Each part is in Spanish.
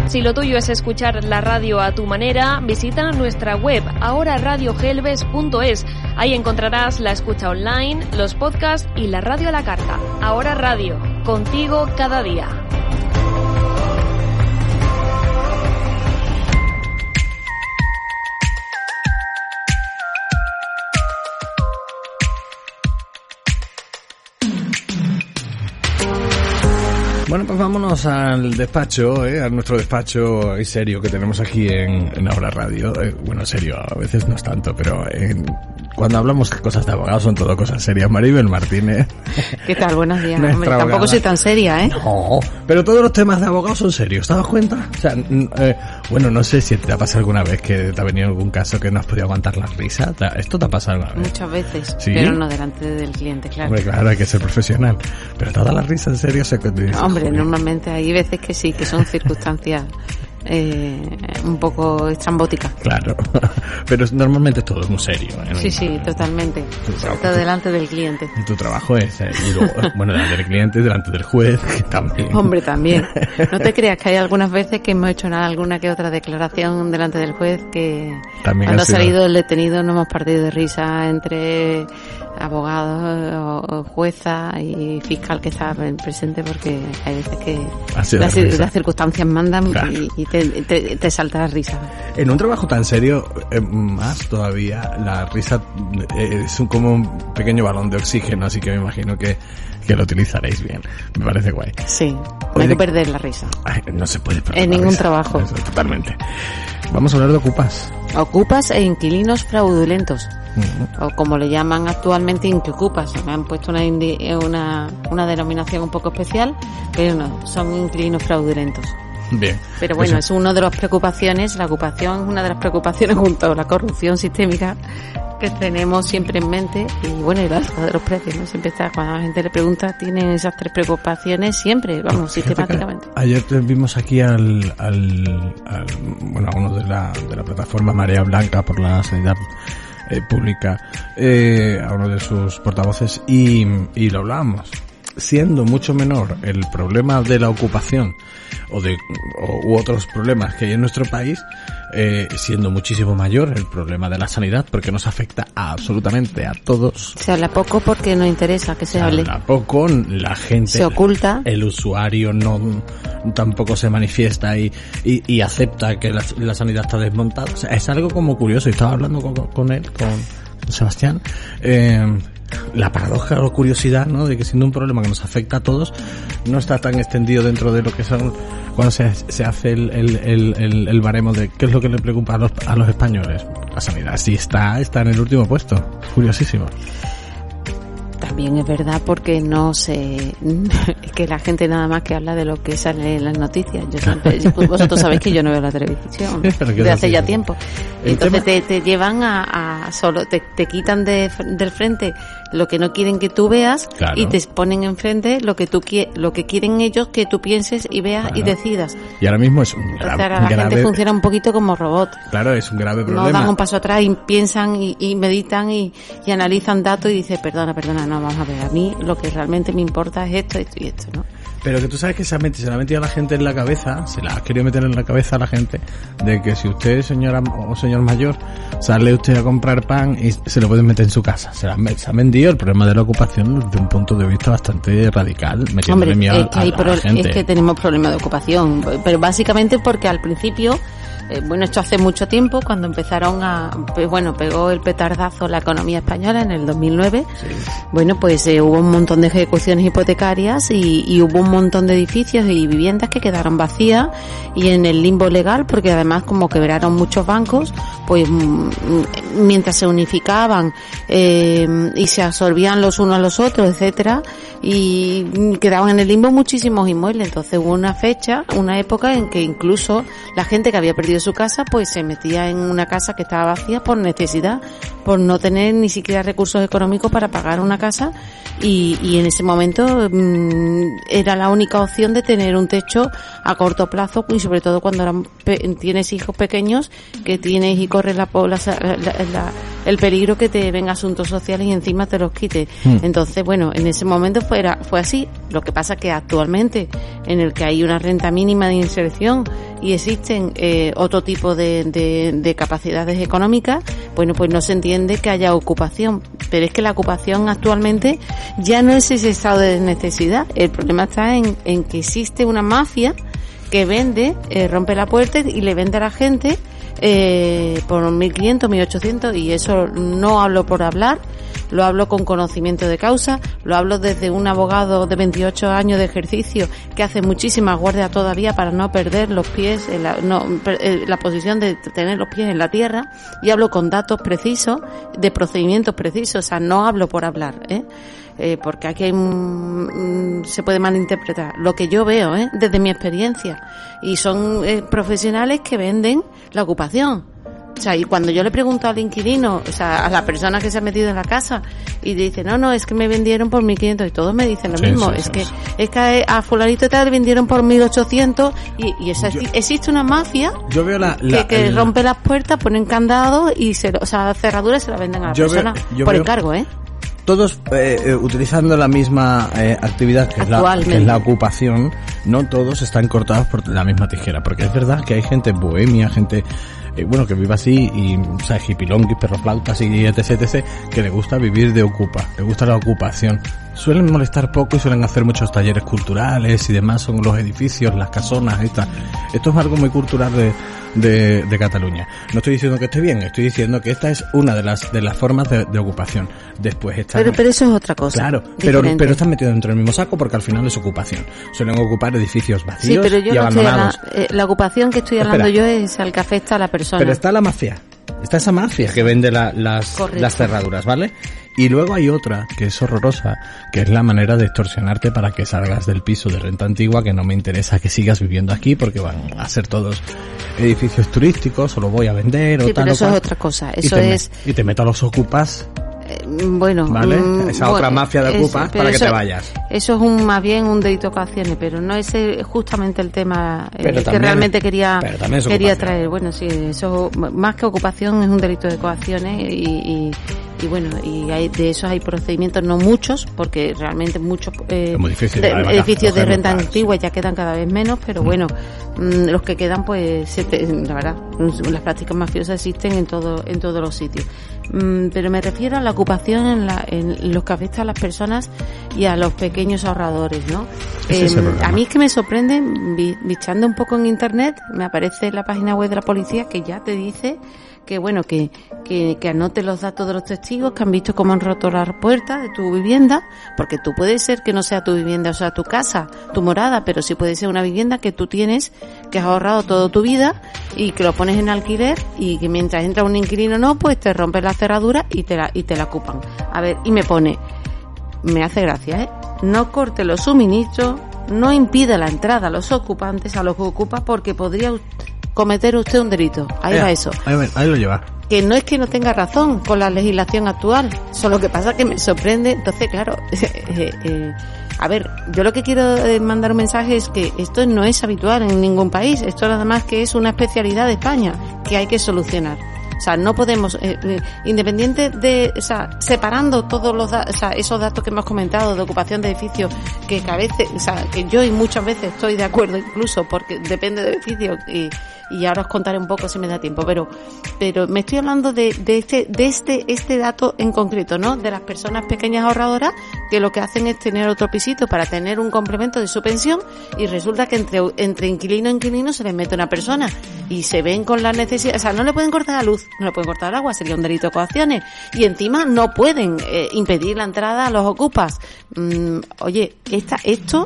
Si lo tuyo es escuchar la radio a tu manera, visita nuestra web ahoraradiogelbes.es. Ahí encontrarás la escucha online, los podcasts y la radio a la carta. Ahora Radio, contigo cada día. Bueno, pues vámonos al despacho, a nuestro despacho serio que tenemos aquí en Ahora Radio. Bueno, serio, a veces no es tanto, pero cuando hablamos de cosas de abogados son todo cosas serias. Maribel Martínez. ¿Qué tal? Buenos días. Hombre, tampoco soy tan seria, ¿eh? No, pero todos los temas de abogados son serios, ¿te das cuenta? O sea, bueno, no sé si te ha pasado alguna vez que te ha venido algún caso que no has podido aguantar la risa. ¿Esto te ha pasado alguna vez? Muchas veces, ¿sí? Pero no delante del cliente, claro. Hombre, claro, hay que ser profesional. Pero toda la risa en serio se... Hombre, normalmente hay veces que sí, que son circunstancias un poco estrambóticas. Claro, pero normalmente todo es muy serio, ¿eh? Sí, totalmente. Sobre todo delante del cliente. Y tu trabajo es, y luego, bueno, delante del cliente, delante del juez, que también. Hombre, también. No te creas que hay algunas veces que hemos hecho alguna que otra declaración delante del juez que también cuando ha salido el detenido no hemos partido de risa entre abogados o jueza y fiscal que está presente, porque hay veces que las circunstancias mandan, claro. y te salta la risa. En un trabajo tan serio, más todavía, la risa es como un pequeño balón de oxígeno, así que me imagino que lo utilizaréis bien. Me parece guay. Sí, no hay que perder la risa. Ay, no se puede perder en ningún trabajo. Eso, totalmente. Vamos a hablar de ocupas. Ocupas e inquilinos fraudulentos. O como le llaman actualmente, inquiocupas. Me han puesto una denominación un poco especial, pero no, son inquilinos fraudulentos. Bien. Pero bueno, es una de las preocupaciones, la ocupación es una de las preocupaciones junto a la corrupción sistémica que tenemos siempre en mente, y bueno, el alza de los precios, ¿no? Siempre está, cuando la gente le pregunta, tienen esas tres preocupaciones siempre, vamos, sistemáticamente. Ayer vimos aquí a uno de la plataforma Marea Blanca por la Sanidad Pública, a uno de sus portavoces, y lo hablábamos. Siendo mucho menor el problema de la ocupación u otros problemas que hay en nuestro país, siendo muchísimo mayor el problema de la sanidad, porque nos afecta absolutamente a todos. Se habla poco porque no interesa que se hable. Se habla poco, la gente se oculta, el usuario tampoco se manifiesta y acepta que la sanidad está desmontada. O sea, es algo como curioso, y estaba hablando con él, con Sebastián, la paradoja o curiosidad, ¿no?, de que siendo un problema que nos afecta a todos, no está tan extendido dentro de lo que son, cuando se hace el baremo de qué es lo que le preocupa a los españoles. La sanidad sí está en el último puesto. Curiosísimo. También es verdad, porque no sé, es que la gente nada más que habla de lo que sale en las noticias. Vosotros sabéis que yo no veo la televisión desde hace ya tiempo. Entonces te llevan a solo, te quitan del frente lo que no quieren que tú veas, claro, y te ponen enfrente lo que quieren ellos que tú pienses y veas, claro, y decidas. Y ahora mismo es un grave... la gente funciona un poquito como robot. Claro, es un grave problema. No dan un paso atrás y piensan y meditan y analizan datos y dicen, perdona, no, vamos a ver, a mí lo que realmente me importa es esto y esto, ¿no? Pero que tú sabes que se la ha metido a la gente en la cabeza, se la ha querido meter en la cabeza a la gente, de que si usted, señora o señor mayor, sale usted a comprar pan y se lo pueden meter en su casa. Se ha vendido el problema de la ocupación desde un punto de vista bastante radical, metiéndole miedo a la gente. Es que tenemos problemas de ocupación, pero básicamente porque al principio, esto hace mucho tiempo, cuando empezaron pegó el petardazo la economía española en el 2009. Sí. Hubo un montón de ejecuciones hipotecarias y hubo un montón de edificios y viviendas que quedaron vacías y en el limbo legal, porque además como quebraron muchos bancos, pues mientras se unificaban y se absorbían los unos a los otros, etcétera, y quedaban en el limbo muchísimos inmuebles. Entonces hubo una época en que incluso la gente que había perdido su casa, pues se metía en una casa que estaba vacía por necesidad, por no tener ni siquiera recursos económicos para pagar una casa, y en ese momento era la única opción de tener un techo a corto plazo, y sobre todo cuando tienes hijos pequeños, que tienes y corres el peligro que te vengan asuntos sociales y encima te los quite. Entonces, en ese momento fue así. Lo que pasa que actualmente, en el que hay una renta mínima de inserción y existen otro tipo de capacidades económicas, bueno, pues no se entiende que haya ocupación. Pero es que la ocupación actualmente ya no es ese estado de necesidad. El problema está en que existe una mafia que vende, rompe la puerta y le vende a la gente por 1.500, 1.800, y eso no hablo por hablar, lo hablo con conocimiento de causa, lo hablo desde un abogado de 28 años de ejercicio que hace muchísimas guardias todavía para no perder los pies, la posición de tener los pies en la tierra, y hablo con datos precisos, de procedimientos precisos, o sea, no hablo por hablar, porque aquí se puede malinterpretar lo que yo veo, desde mi experiencia, y son profesionales que venden la ocupación. O sea, y cuando yo le pregunto al inquilino, o sea, a la persona que se ha metido en la casa, y dice, no, es que me vendieron por 1.500, y todos me dicen lo mismo, es que a fulanito tal le vendieron por 1.800, y existe una mafia que rompe las puertas, ponen candados y cerraduras se la venden a la persona por encargo, Todos utilizando la misma actividad que es la ocupación, no todos están cortados por la misma tijera, porque es verdad que hay gente bohemia, gente que vive así, y o sea, hipilonguis, perroflautas y etc, que le gusta vivir de le gusta la ocupación. Suelen molestar poco y suelen hacer muchos talleres culturales y demás, son los edificios, las casonas, esto es algo muy cultural de Cataluña. No estoy diciendo que esté bien, estoy diciendo que esta es una de las formas de ocupación. Después está pero eso es otra cosa. Claro, pero están metidos dentro del mismo saco, porque al final es ocupación. Suelen ocupar edificios vacíos, sí, pero yo y abandonados. La ocupación que estoy hablando yo es al que afecta a la persona. Pero está la mafia. Está esa mafia que vende las cerraduras, ¿vale? Y luego hay otra que es horrorosa, que es la manera de extorsionarte para que salgas del piso de renta antigua, que no me interesa que sigas viviendo aquí porque van a ser todos edificios turísticos, o lo voy a vender, sí, o tal pero o eso cual. Es otra cosa. Y te meto a los ocupas. Bueno, ¿vale? Esa otra mafia de ocupas para que te vayas. Eso es más bien un delito de coacciones, pero no es justamente el tema que realmente quería traer. Bueno, sí, eso más que ocupación es un delito de coacciones, y de esos hay procedimientos, no muchos, porque realmente muchos edificios de renta antigua ya quedan cada vez menos, pero bueno, los que quedan, pues la verdad, las prácticas mafiosas existen en todos los sitios. Pero me refiero a la ocupación en los que afecta a las personas y a los pequeños ahorradores, ¿no? A mí es que me sorprende, bichando un poco en internet, me aparece en la página web de la policía que ya te dice que anote los datos de los testigos que han visto cómo han roto las puertas de tu vivienda, porque tú puede ser que no sea tu vivienda, o sea, tu casa, tu morada, pero sí puede ser una vivienda que tú tienes, que has ahorrado toda tu vida y que lo pones en alquiler, y que mientras entra un inquilino pues te rompes la cerradura y te la ocupan. A ver, y me hace gracia, no corte los suministros, no impida la entrada a los ocupantes, a los que ocupa, porque podría cometer usted un delito. Ahí va eso. Ahí lo lleva. Que no es que no tenga razón con la legislación actual, solo que pasa que me sorprende. Entonces, claro, a ver, yo lo que quiero mandar un mensaje es que esto no es habitual en ningún país, esto nada más que es una especialidad de España que hay que solucionar. O sea, no podemos, independiente de, o sea, separando todos los esos datos que hemos comentado de ocupación de edificios, que a veces, o sea, que yo y muchas veces estoy de acuerdo, incluso porque depende del edificio, y ahora os contaré un poco si me da tiempo, pero me estoy hablando de este dato en concreto, ¿no? De las personas pequeñas ahorradoras que lo que hacen es tener otro pisito para tener un complemento de su pensión, y resulta que entre inquilino e inquilino se les mete una persona y se ven con la necesidad, o sea, no le pueden cortar la luz, no le pueden cortar el agua, sería un delito de coacciones, y encima no pueden impedir la entrada a los ocupas. Oye, esto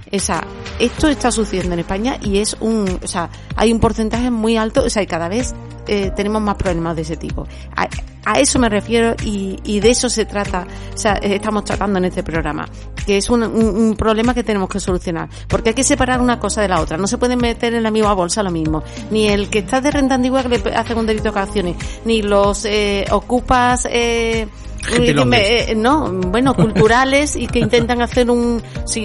está sucediendo en España, y hay un porcentaje muy alto, o sea, y cada vez tenemos más problemas de ese tipo. A eso me refiero, y de eso se trata, o sea, estamos tratando en este programa, que es un problema que tenemos que solucionar, porque hay que separar una cosa de la otra, no se pueden meter en la misma bolsa lo mismo, ni el que está de renta antigua que le hacen un delito de coacciones, ni los ocupas culturales y que intentan hacer un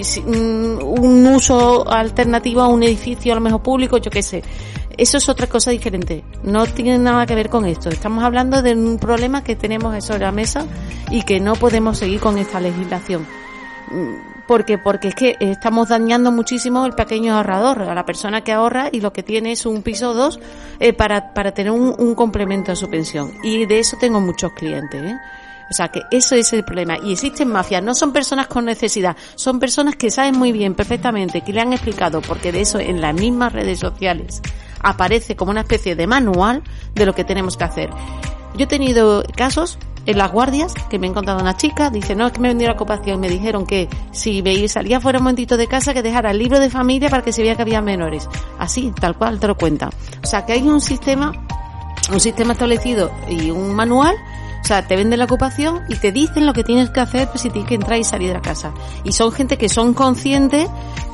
uso alternativo a un edificio a lo mejor público, yo qué sé. Eso es otra cosa diferente, no tiene nada que ver con esto. Estamos hablando de un problema que tenemos sobre la mesa y que no podemos seguir con esta legislación. Porque es que estamos dañando muchísimo el pequeño ahorrador, a la persona que ahorra y lo que tiene es un piso o dos para tener un complemento a su pensión. Y de eso tengo muchos clientes, O sea, que eso es el problema. Y existen mafias, no son personas con necesidad, son personas que saben muy bien, perfectamente, que le han explicado, porque de eso en las mismas redes sociales aparece como una especie de manual de lo que tenemos que hacer. Yo he tenido casos en las guardias que me he encontrado una chica, dice, no, es que me vendí la ocupación, me dijeron que si salía fuera un momentito de casa que dejara el libro de familia para que se viera que había menores. Así, tal cual, te lo cuentan. O sea, que hay un sistema establecido y un manual. O sea, te venden la ocupación y te dicen lo que tienes que hacer, pues si tienes que entrar y salir de la casa. Y son gente que son conscientes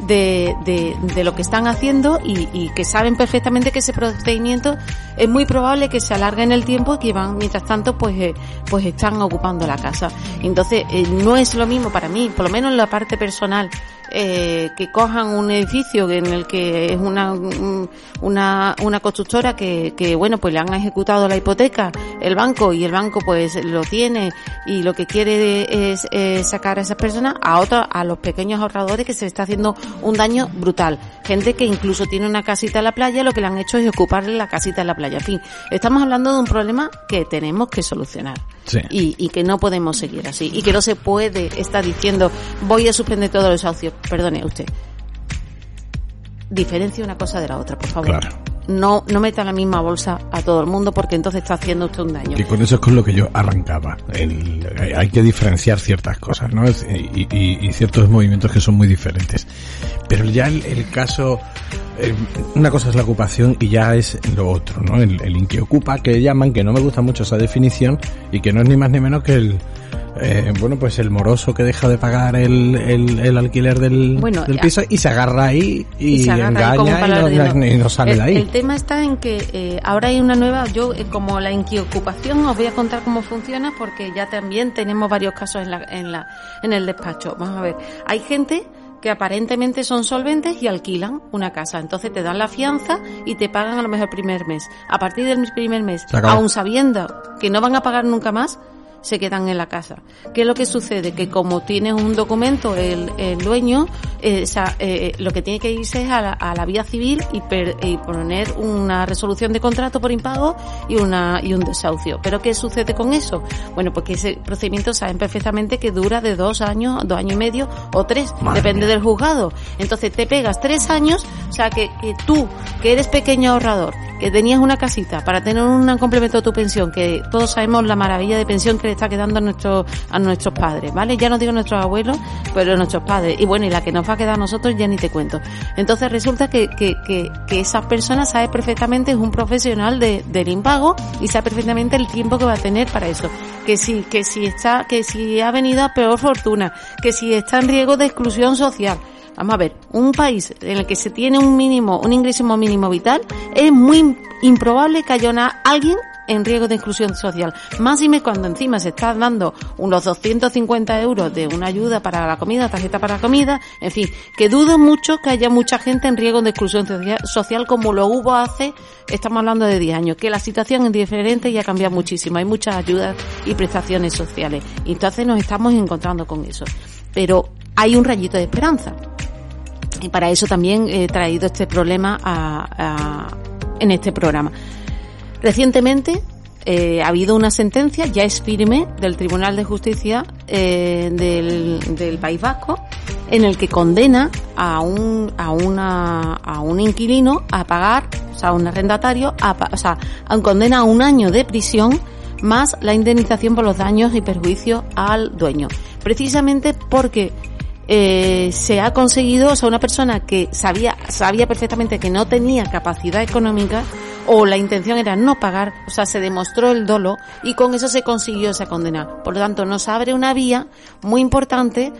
de lo que están haciendo y que saben perfectamente que ese procedimiento es muy probable que se alargue en el tiempo y que van, mientras tanto, pues están ocupando la casa. Entonces, no es lo mismo para mí, por lo menos en la parte personal, que cojan un edificio en el que es una constructora que bueno, pues le han ejecutado la hipoteca el banco y el banco pues lo tiene y lo que quiere es sacar a esas personas, a los pequeños ahorradores que se le está haciendo un daño brutal. Gente que incluso tiene una casita en la playa, lo que le han hecho es ocuparle la casita en la playa. En fin, estamos hablando de un problema que tenemos que solucionar. Sí. Y que no podemos seguir así. Y que no se puede estar diciendo, voy a suspender todos los desahucios. Perdone usted. Diferencia una cosa de la otra, por favor. Claro. No meta en la misma bolsa a todo el mundo porque entonces está haciendo usted un daño. Y con eso es con lo que yo arrancaba. Hay que diferenciar ciertas cosas, ¿no? Y ciertos movimientos que son muy diferentes. Pero ya el caso, una cosa es la ocupación y ya es lo otro, ¿no? El inquiocupa, que llaman, que no me gusta mucho esa definición y que no es ni más ni menos que pues el moroso que deja de pagar el alquiler del piso y se agarra ahí y se engaña y no sale de ahí. El tema está en que ahora hay una nueva, como la inquiocupación, os voy a contar cómo funciona porque ya también tenemos varios casos en el despacho. Vamos a ver, hay gente que aparentemente son solventes y alquilan una casa. Entonces te dan la fianza y te pagan a lo mejor el primer mes. A partir del primer mes, aun sabiendo que no van a pagar nunca más, se quedan en la casa. ¿Qué es lo que sucede? Que como tiene un documento el dueño, lo que tiene que irse es a la vía civil y poner una resolución de contrato por impago y un desahucio. ¿Pero qué sucede con eso? Bueno, porque ese procedimiento saben perfectamente que dura de 2 años, 2 años y medio o 3, depende del juzgado. Entonces te pegas 3 años, o sea que tú, que eres pequeño ahorrador, que tenías una casita para tener un complemento a tu pensión, que todos sabemos la maravilla de pensión que le está quedando a nuestros padres, ¿vale? Ya no digo nuestros abuelos, pero nuestros padres. Y bueno, y la que nos va a quedar a nosotros ya ni te cuento. Entonces resulta que esa persona sabe perfectamente, es un profesional del impago y sabe perfectamente el tiempo que va a tener para eso. Que si ha venido a peor fortuna, que si está en riesgo de exclusión social. Vamos a ver, un país en el que se tiene un ingreso mínimo vital, es muy improbable que haya alguien en riesgo de exclusión social. Más y menos cuando encima se está dando unos 250 euros de una ayuda para la comida, tarjeta para la comida, en fin, que dudo mucho que haya mucha gente en riesgo de exclusión social como lo hubo estamos hablando de 10 años, que la situación es diferente y ha cambiado muchísimo. Hay muchas ayudas y prestaciones sociales. Y entonces nos estamos encontrando con eso. Pero hay un rayito de esperanza. Y para eso también he traído este problema en este programa. Recientemente ha habido una sentencia, ya es firme, del Tribunal de Justicia del País Vasco, en el que condena a un inquilino a pagar, o sea, a un arrendatario, condena a 1 año de prisión más la indemnización por los daños y perjuicios al dueño. Precisamente porque se ha conseguido, o sea, una persona que sabía perfectamente que no tenía capacidad económica o la intención era no pagar, o sea, se demostró el dolo y con eso se consiguió esa condena. Por lo tanto, nos abre una vía muy importante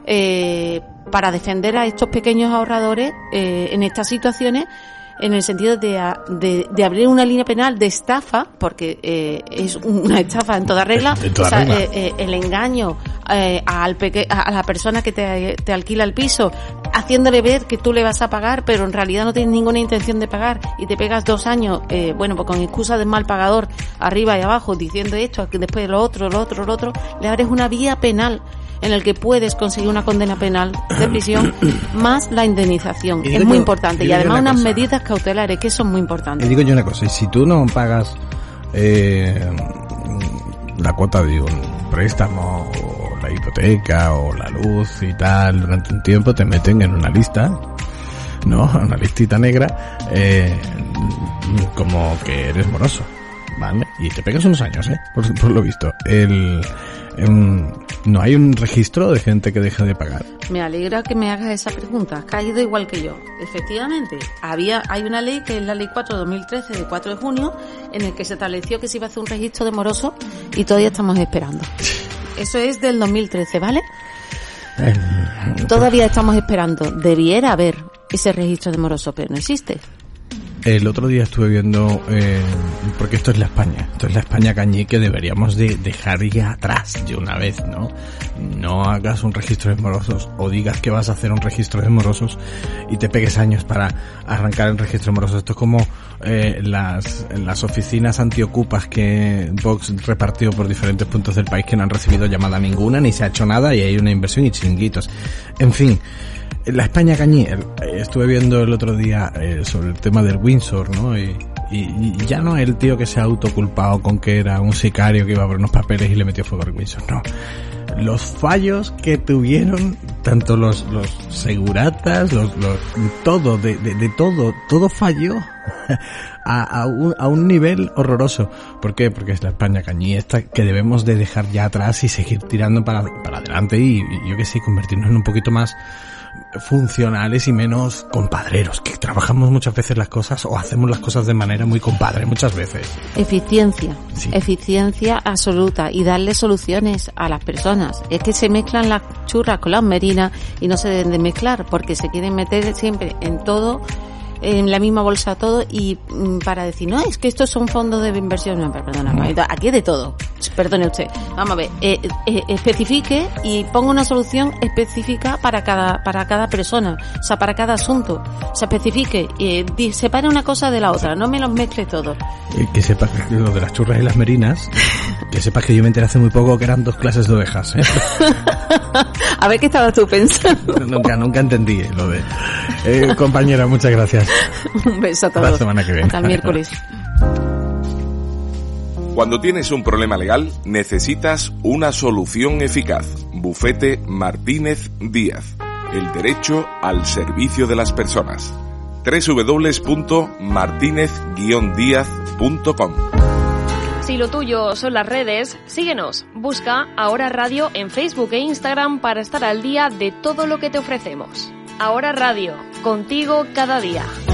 para defender a estos pequeños ahorradores en estas situaciones, en el sentido de abrir una línea penal de estafa, porque es una estafa en toda regla, el engaño a la persona que te alquila el piso, haciéndole ver que tú le vas a pagar, pero en realidad no tienes ninguna intención de pagar y te pegas 2 años, pues con excusa de mal pagador, arriba y abajo, diciendo esto, que después lo otro, le abres una vía penal. en el que puedes conseguir una condena penal de prisión más la indemnización. Y Es muy importante. Y además unas medidas cautelares que son muy importantes. Y digo yo una cosa, y si tú no pagas la cuota de un préstamo o la hipoteca o la luz y tal durante un tiempo, te meten en una lista, ¿no? Una listita negra, como que eres moroso, ¿vale? Y te pegas unos años, por lo visto. No hay un registro de gente que deje de pagar. Me alegra que me hagas esa pregunta. Has caído igual que yo. Efectivamente, hay una ley que es la Ley 4/2013 de 4 de junio en el que se estableció que se iba a hacer un registro de morosos y todavía estamos esperando. Eso es del 2013, ¿vale? Todavía estamos esperando. Debiera haber ese registro de morosos, pero no existe. El otro día estuve viendo, porque esto es la España cañí que deberíamos de dejar ya atrás de una vez, ¿no? No hagas un registro de morosos o digas que vas a hacer un registro de morosos y te pegues años para arrancar el registro de morosos. Esto es como las oficinas antiocupas que Vox repartió por diferentes puntos del país que no han recibido llamada ninguna, ni se ha hecho nada y hay una inversión y chiringuitos. En fin. La España cañí, estuve viendo el otro día sobre el tema del Windsor, ¿no? Y ya no el tío que se ha autoculpado con que era un sicario que iba por unos papeles y le metió fuego al Windsor, no. Los fallos que tuvieron tanto los seguratas, todo falló a un nivel horroroso. ¿Por qué? Porque es la España cañí esta que debemos de dejar ya atrás y seguir tirando para adelante y yo que sé, convertirnos en un poquito más funcionales y menos compadreros, que trabajamos muchas veces las cosas o hacemos las cosas de manera muy compadre muchas veces. Eficiencia, sí. Eficiencia absoluta y darle soluciones a las personas. Es que se mezclan las churras con las merinas y no se deben de mezclar porque se quieren meter siempre en todo, en la misma bolsa todo y para decir, no, es que estos son fondos de inversión. No, perdona, aquí es de todo. Perdone usted. Vamos a ver, especifique y ponga una solución específica para cada persona, o sea, para cada asunto. O sea, especifique, separe una cosa de la otra, no me los mezcle todo. Que sepas que lo de las churras y las merinas, que sepas que yo me enteré hace muy poco que eran 2 clases de ovejas, A ver qué estabas tú pensando. Nunca entendí lo de... compañera, muchas gracias. Un beso a todos. Hasta la semana que viene. Hasta el miércoles. Cuando tienes un problema legal, necesitas una solución eficaz. Bufete Martínez Díaz. El derecho al servicio de las personas. www.martinez-diaz.com. Si lo tuyo son las redes, síguenos. Busca Ahora Radio en Facebook e Instagram para estar al día de todo lo que te ofrecemos. Ahora Radio, contigo cada día.